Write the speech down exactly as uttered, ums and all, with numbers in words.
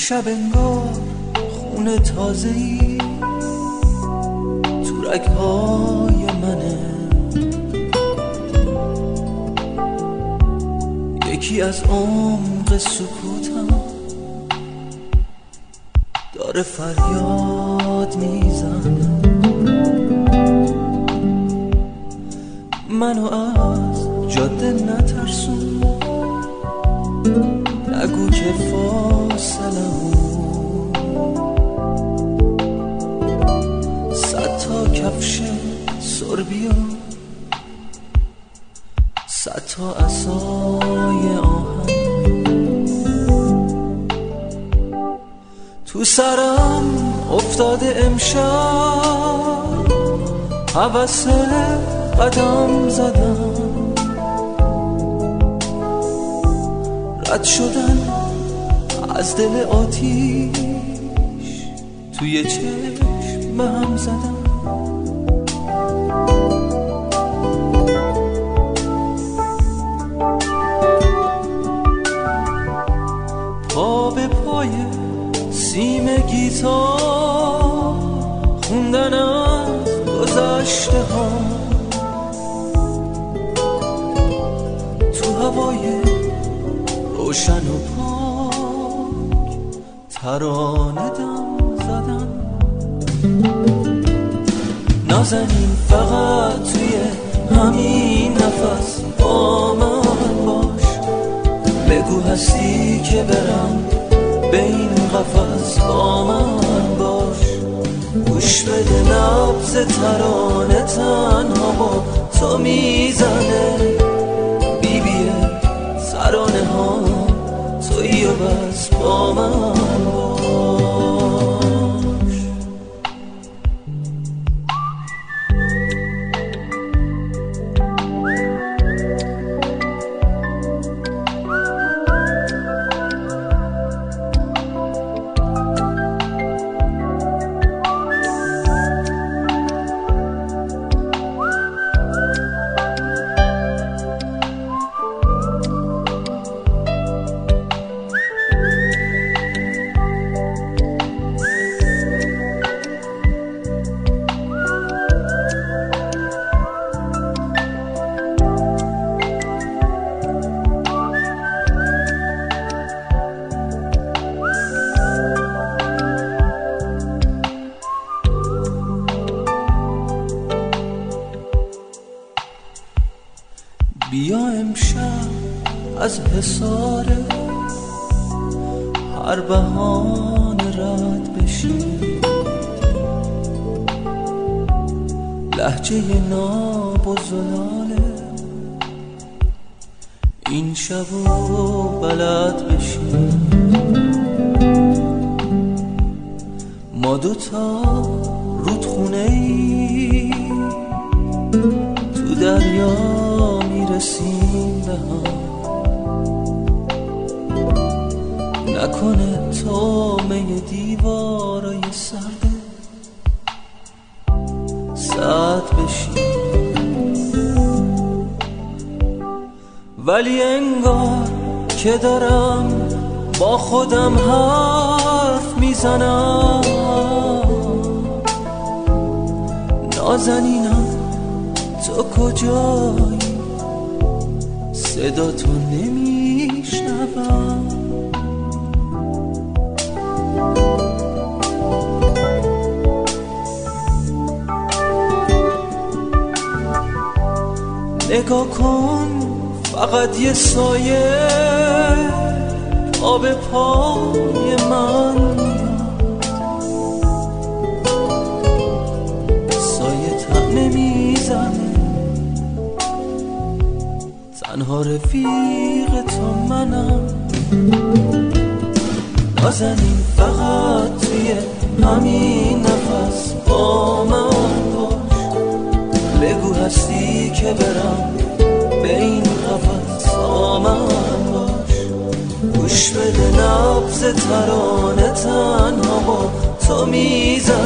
شب انگار خون تازه‌ای تو رگ‌های منه، یکی از عمق سکوتم داره فریاد میزنه، منو از جاده نترسون، نگو که فاصله صد تا کفش سربی و صد تا عصای آهن تو سرم افتاده امشب، هوس قدم زدم، رد شدن از دل آتیش توی چشم هم زدم. پا به پای سیم گیتار خوندن از گذشته ها، تو هوای روشن و پاک ترانه دم زدن. نازنین فقط توی همین نفس با من باش، بگو هستی که برم به این قفس با من باش، گوش بده نبض ترانه تنها با تو میزنه، بیبیه ترانه ها تویی و بس با من باش. بیا امشب از حصار هر بهانه رد بشی، لهجه ناب و زلاله این شب و بلد بشی، ما دوتا رودخونه ای تو دریا میرسیم به هم، نکنه تومه دیوارای سرده سد بشی، ولی انگار که دارم با خودم حرف میزنم، نازنینم تو کجایی صدا تو نمیشنوم، نگاه کن فقط یه سایه پا به پای من میاد، سایه تنه میزنه، تنها رفیق تو منم، نازنین فقط توی همین نفس با من باش، بگو هستی که برم به این قفس با من باش، گوش بده نبض ترانه تنها با تو میزن،